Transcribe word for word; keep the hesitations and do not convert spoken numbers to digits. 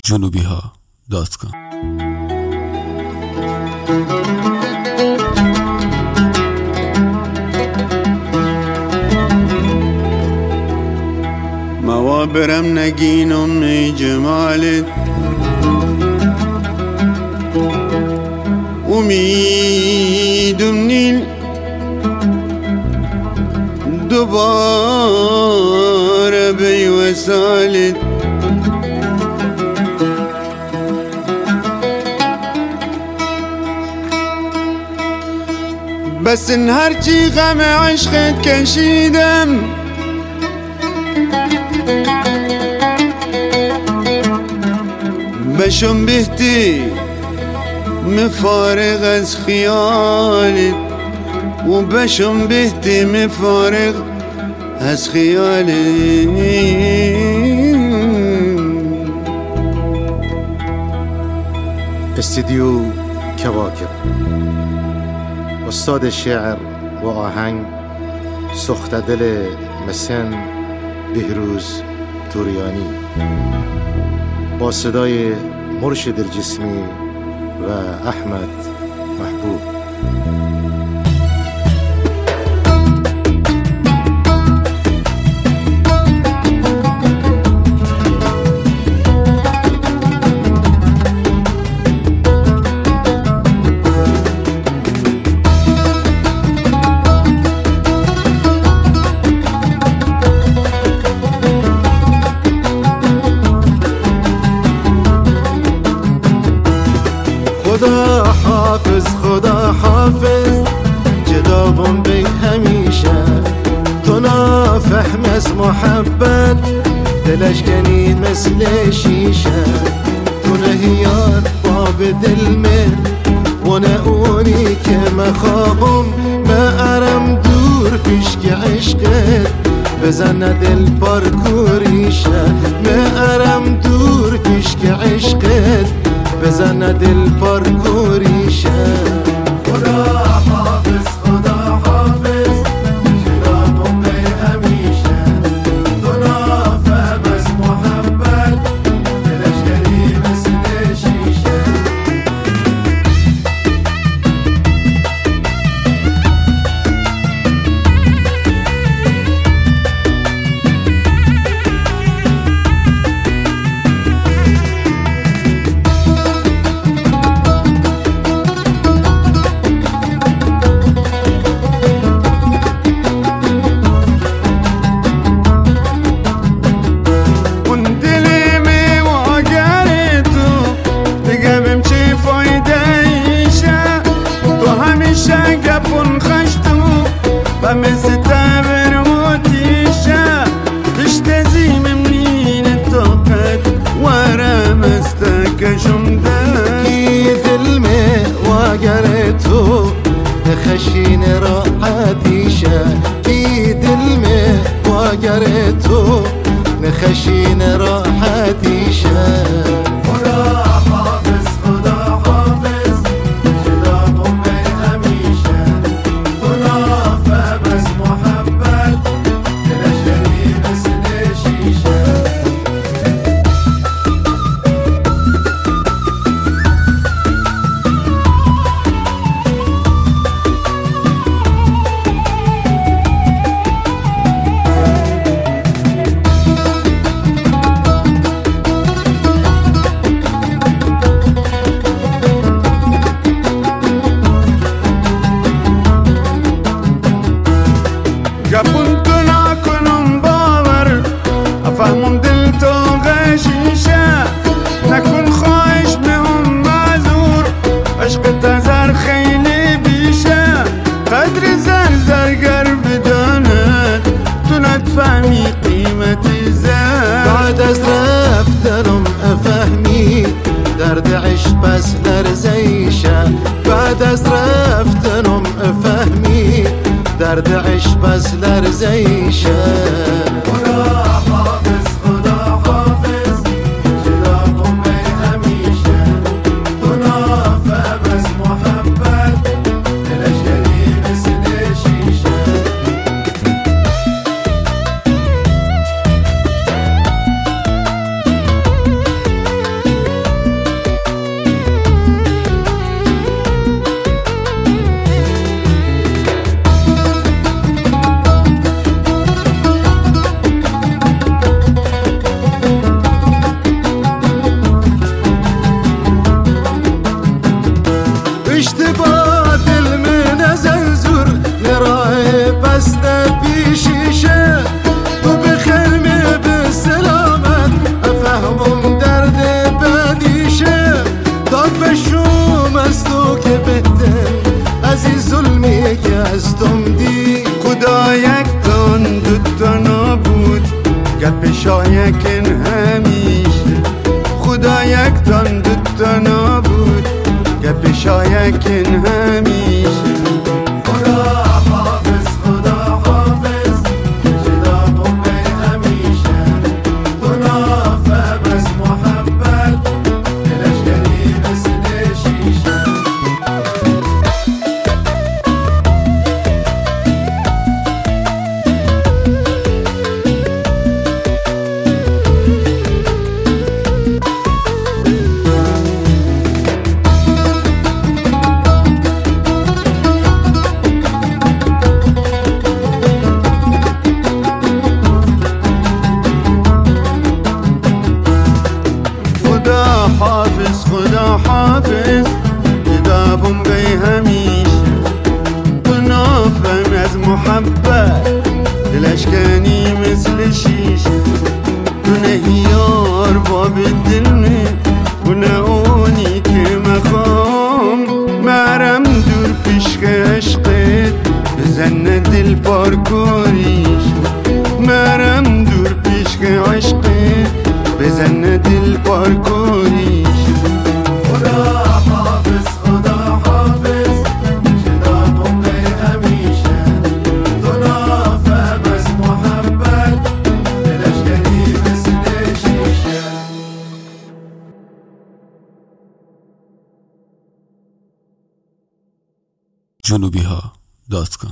جنوبی ها دات کام. موابرم نگینم می جمالت امیدم نیل دوباره بی وصالت بس ان هرچی غم عشقت کشیدم بشم بهتی مفارغ از خیالت و بشم بهتی مفارغ از خیالت. استدیو کواکب، استاد شعر و آهنگ سخت دل مسن بهروز توریانی با صدای مرشد الجسمی و احمد محبوب. خدا حافظ خدا حافظ جدابم بی همیشه تو نافهم از محبت دلش کنی مثل شیشه تو نهیار باب دل من و نه اونی که مخواهم ما ارم دور پیش که عشقت بزنه دل پارکوریشه ما ارم دور پیش که عشقت بزنه دل پارکوریشه. خدا حافظ خدا حافظ جدابم بی همیشه تو نافهم از محبت دلش کنی مثل شیشه. مثل تبر موتیشه بشتزی من طاقت ورم استکشم دل دل می واگر تو خشین راحتیشه کی دل می واگر تو خشین راحتیشه. خدا حافظ خدا حافظ جدابم بی همیشه تو نافهم از محبت دلش کنی مثل شیشه. گپون تو نکنم باور افهمم دل تو غشیشه نکن خواهش مهم معذور عشق تزر خیلی بیشه قدر زر زرگر بداند تو نتفهمی قیمت زر بعد از رفتنم افهمی درد عشق بس لرزیشه بعد از رفتنم افهمی درد عشق بس لرزیشه. خدا حافظ خدا حافظ جدابم بی همیشه تو نافهم از محبت دلش کنی مثل شیشه. یکن همیشه خدا یک تن دوتا نبود گپ شایکن همیشه خدا حافظ خدا حافظ جدا بومه همیشه تو نافهم از محبت دلشگری مثل شیشه حافظ خدا حافظ جدابم بی همیشه تو نافهم از محبت دلشکنی مثل شیشه تو نهیار باب دل می و نه اونی که مخوام مرم دور پیشک عشقت بزن دل پارکوریش مرم دور پیشک عشقت بزن دل پارکوریش خدا حافظ خدا حافظ جدا بومه همیشه تو نافهم از محبت دلشگری مثل شیشه جنوبی ها دات کام